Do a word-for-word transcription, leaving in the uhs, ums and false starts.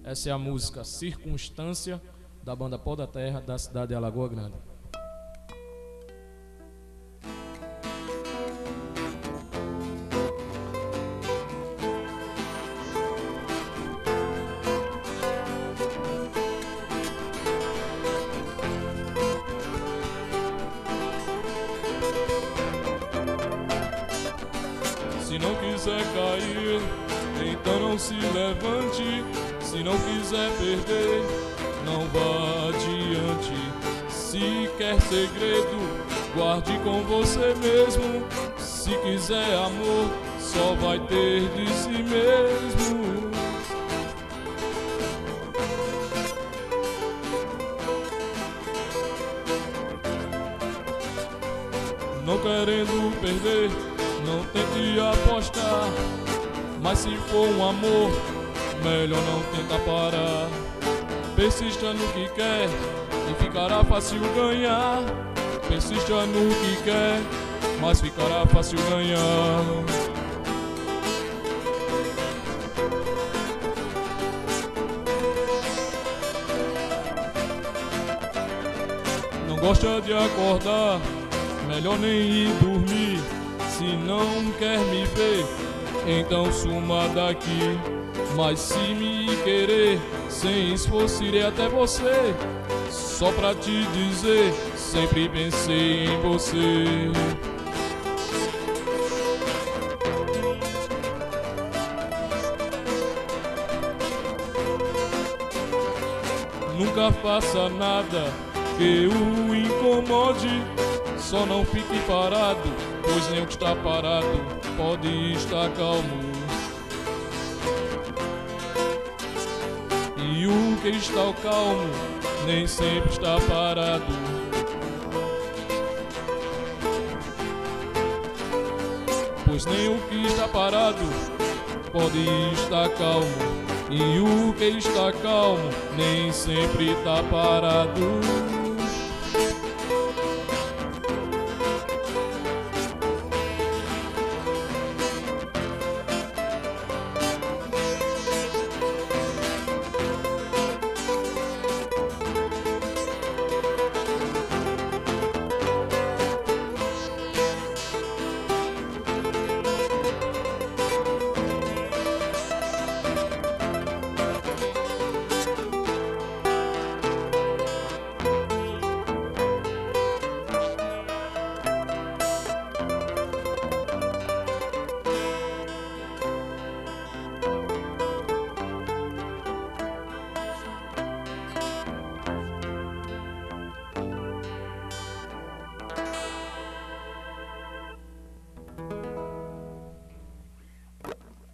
Essa é a música Circunstância, da banda Pó da Terra, da cidade de Alagoa Grande. Se não quiser cair, então não se levante. Se não quiser perder, não vá adiante. Se quer segredo, guarde com você mesmo. Se quiser amor, só vai ter de si mesmo. Não querendo perder, não tente apostar. Mas se for um amor, melhor não tentar parar. Persista no que quer e ficará fácil ganhar. Persista no que quer, mas ficará fácil ganhar. Não gosta de acordar, melhor nem ir dormir. Se não quer me ver, então suma daqui. Mas se me querer, sem esforço irei até você. Só pra te dizer, sempre pensei em você. Nunca faça nada que o incomode. Só não fique parado, pois nem o que está parado pode estar calmo. E o que está calmo nem sempre está parado. Pois nem o que está parado pode estar calmo. E o que está calmo nem sempre está parado.